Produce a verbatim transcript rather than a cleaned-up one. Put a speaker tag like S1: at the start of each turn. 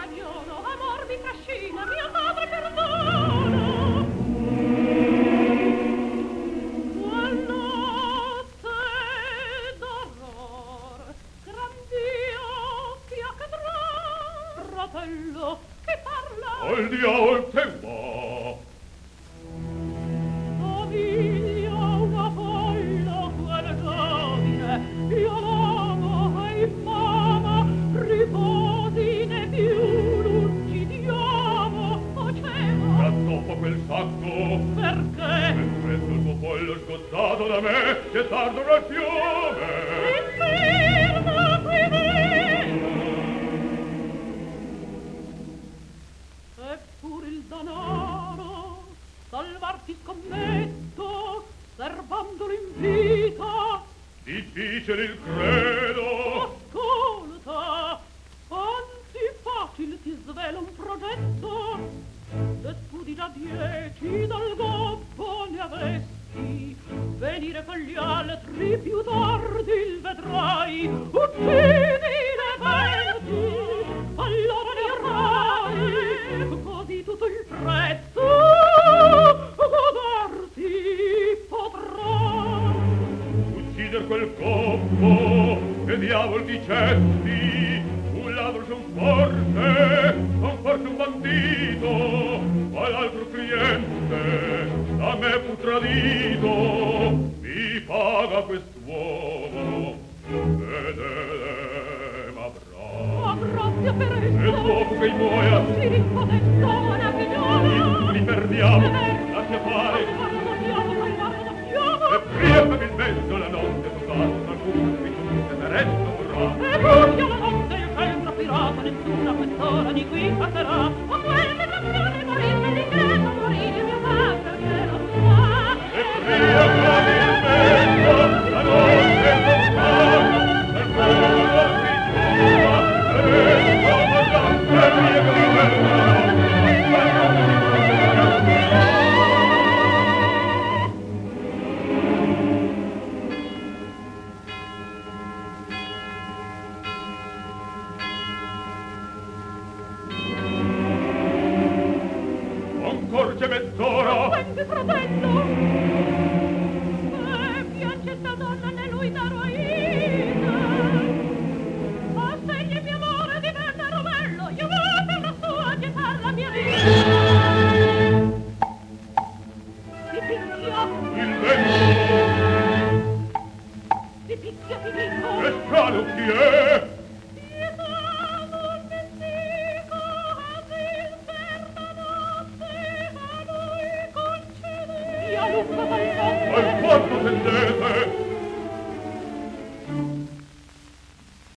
S1: spagnolo, amor mi trascina, mio padre perdona. Qual notte d'orror, gran Dio ti accadrà, fratello, che parla?
S2: Al diavol te va.
S1: Aviglia una folla quel giovine, io l'amo e infama, riposi né più l'uccidiamo, faceva.
S2: Rattoppa quel sacco.
S1: Perché?
S2: E presto il tuo pollo sgozzato da me, gettarlo nel fiume.
S1: Infirma qui vieni. Eppur il danaro, salvarti scommetto, servandolo in vita.
S2: Difficile il credo.
S1: Ascolta, anzi facile ti svela un progetto. Se tu di già dieci dal gobbo ne avesti, venire con gli altri più tardi il vedrai. Uccidi le venti, allora ne avrai così tutto il prezzo godarti potrà.
S2: Uccider quel gobbo, che diavol dicesti? Un ladro son forte, son forte un bandito, ma l'altro cliente da me fu tradito. Mi paga quest'uomo ed m'avrà.
S1: Ma grazie per
S2: E
S1: esso,
S2: dopo che muoia
S1: si rispodestona, figliola.
S2: li perdiamo, lascia fare.
S1: Guardiamo, guardiamo, guardiamo.
S2: E priepami in mezzo la notte tocata, curvi tutte ne resto vorrà.
S1: E buia la notte, il centro pirata, nessuna quest'ora di qui passerà. O quel che t'azione morir nell'ingresso, morir il mio padre, che lo sa.
S2: E priepami in mezzo la notte tocata, nel cuore si trova, e resto vorrà. E priepami in mezzo la Corge mezz'ora.
S1: Senti, fratello, e piange sta donna né lui darò ida. A segni mio amore diventa rovello, io voglio per la sua gettar la mia vita. Si picchia,
S2: Il vento.
S1: si picchia, ti dico.
S2: E strano chi è? Al quanto tendete?